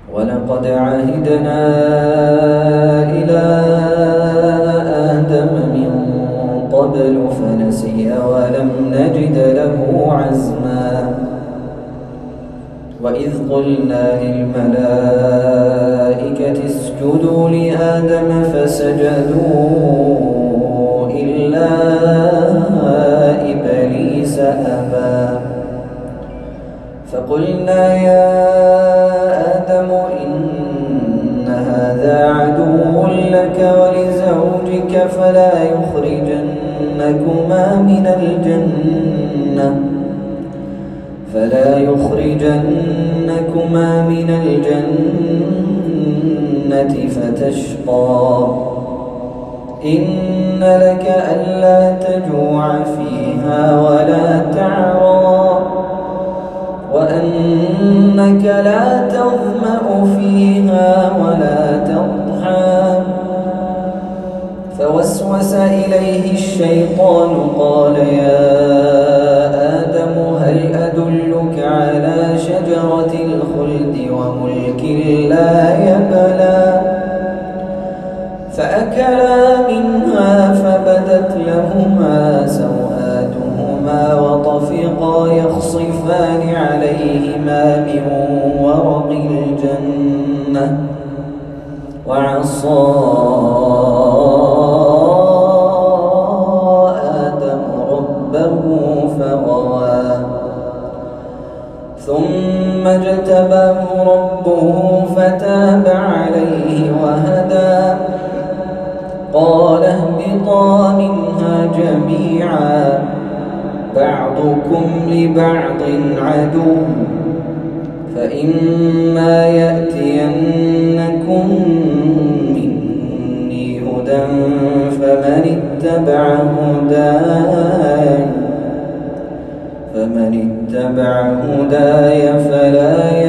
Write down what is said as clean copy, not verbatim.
ولقد عهدنا إلى آدم من قبل فنسي ولم نجد له عزما وإذ قلنا للملائكة اسجدوا لآدم فسجدوا إلا إبليس أبى فقلنا يا آدم إن هذا عدو لك ولزوجك فلا يخرجنكما من الجنة فتشقى إن لك ألا تجوع فيها ولا تعرى وأنك لا تظمأ فيها ولا تضحى فوسوس إليه الشيطان قال يا آدم هل أدلك على شجرة الخلد وملك لا يبلى فأكلا منها فبدت لهما سوآتهما وطفقا يخصفان عليهما من ورق الجنة وعصى آدم ربه فغوى ثم اجتباه ربه فتاب عليه وهدى قال اهبطا منها جميعا بعضكم لبعض عدو فإما يأتينكم مني هدى فمن اتبع هداي فلا